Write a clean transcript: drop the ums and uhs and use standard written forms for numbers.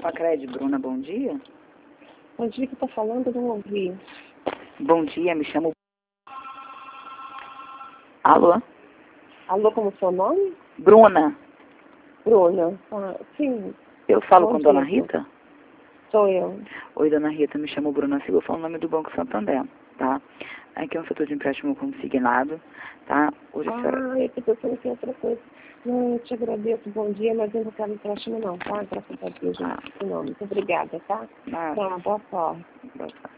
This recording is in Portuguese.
Facred, Bruna, bom dia. Bom dia, que tá falando, eu não ouvi. Bom dia, me chamo... Alô? Alô, como é o seu nome? Bruna, Bruna. Ah, sim, eu falo bom com dia. Dona Rita? Sou eu. Oi, Dona Rita, me chamo Bruna Silva, eu falo o nome do Banco Santander, tá? Aqui é um setor de empréstimo consignado, tá? Hoje a senhora... Ah, eu tô pensando aqui em outra coisa. Não, eu te agradeço, bom dia, mas eu não quero empréstimo não, tá? Graças a Deus, Ah, não. Muito obrigada, tá? ah, Tá, boa sorte. boa tarde.